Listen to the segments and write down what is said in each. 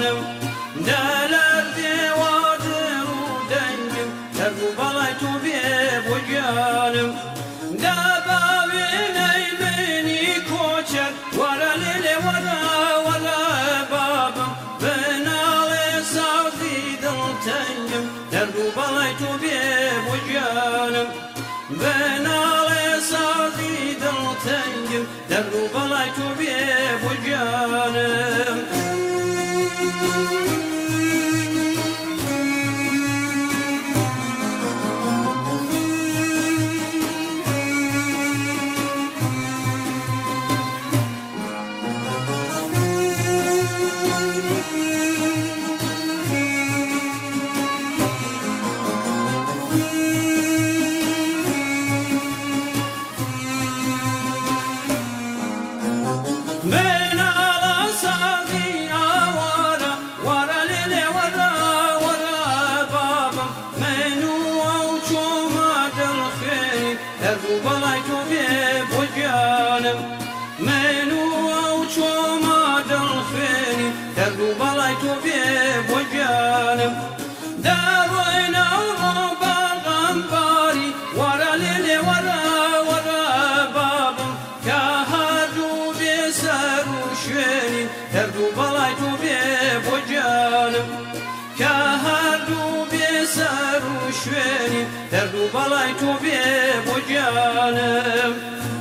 canım. Derlerdi vardır o dengim, derdu balay tobe bu canım. Dabavin ey beni koçer, vara lele vara vara babam. Ben ale savdidil tengim, derdu balay tobe bu canım. Ben ale savdidil tengim, derdu balay tobe bu canım. Ben ala savdi avara, vara lele vara vara babam. Menu avçomadır xeyri, derdu balay tobe bu canım. Menu avçomadır xeyri, derdu balay tobe bu canım. Davayna bağam bari, vara lele vara vara babam. Kahadu seruşveni, derdu balay tobe bu canım. Kahadu seruşveni, derdu balay tobe bu canım.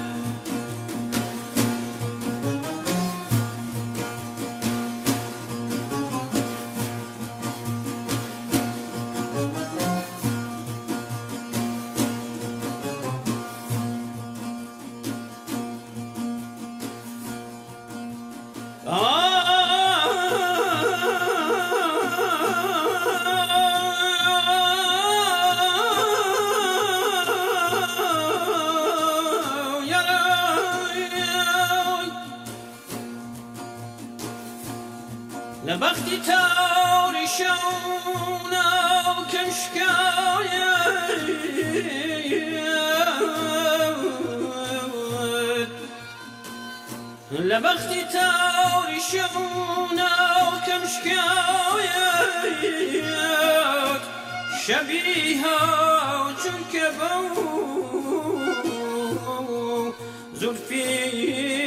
لبختی تاری شونا و کمشکایت لبختی تاری شونا و کمشکایت شبیه چون که بو زلفی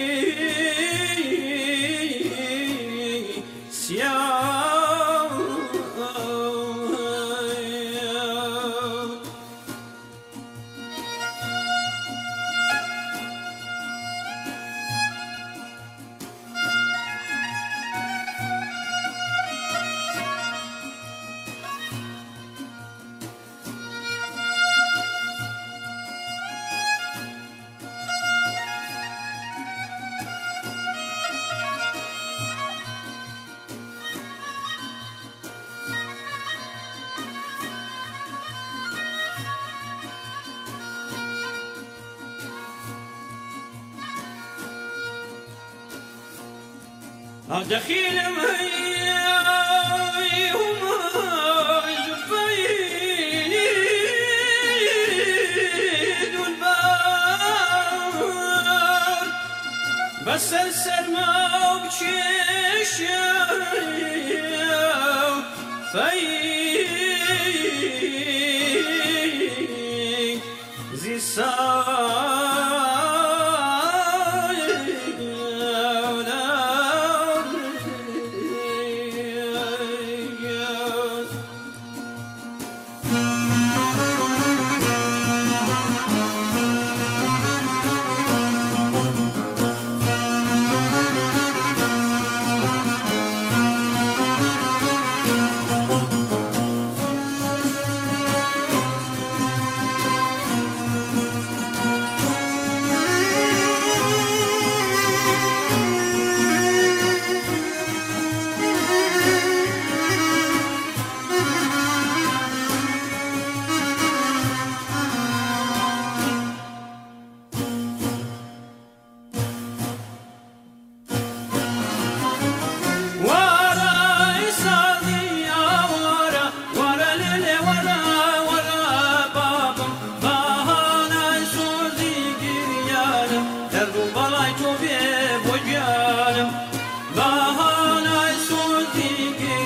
دخيلم هي وما زفيني والبار بس السرما وبشيش في زي balay tobe bu canım. Bahane suzi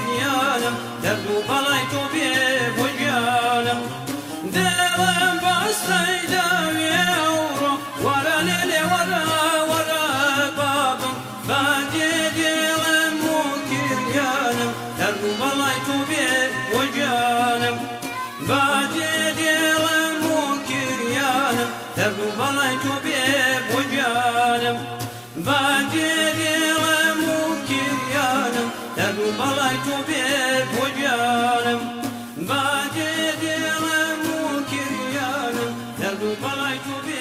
ورا ورا بابم بادي ديلم وكريانم درب بلايت بيه وجانم بادي ديلم وكريانم درب بلايت بيه وجانم بادي ديلم وكريانم درب بلايت بيه وجانم بادي ديلم وكريانم درب بلايت بيه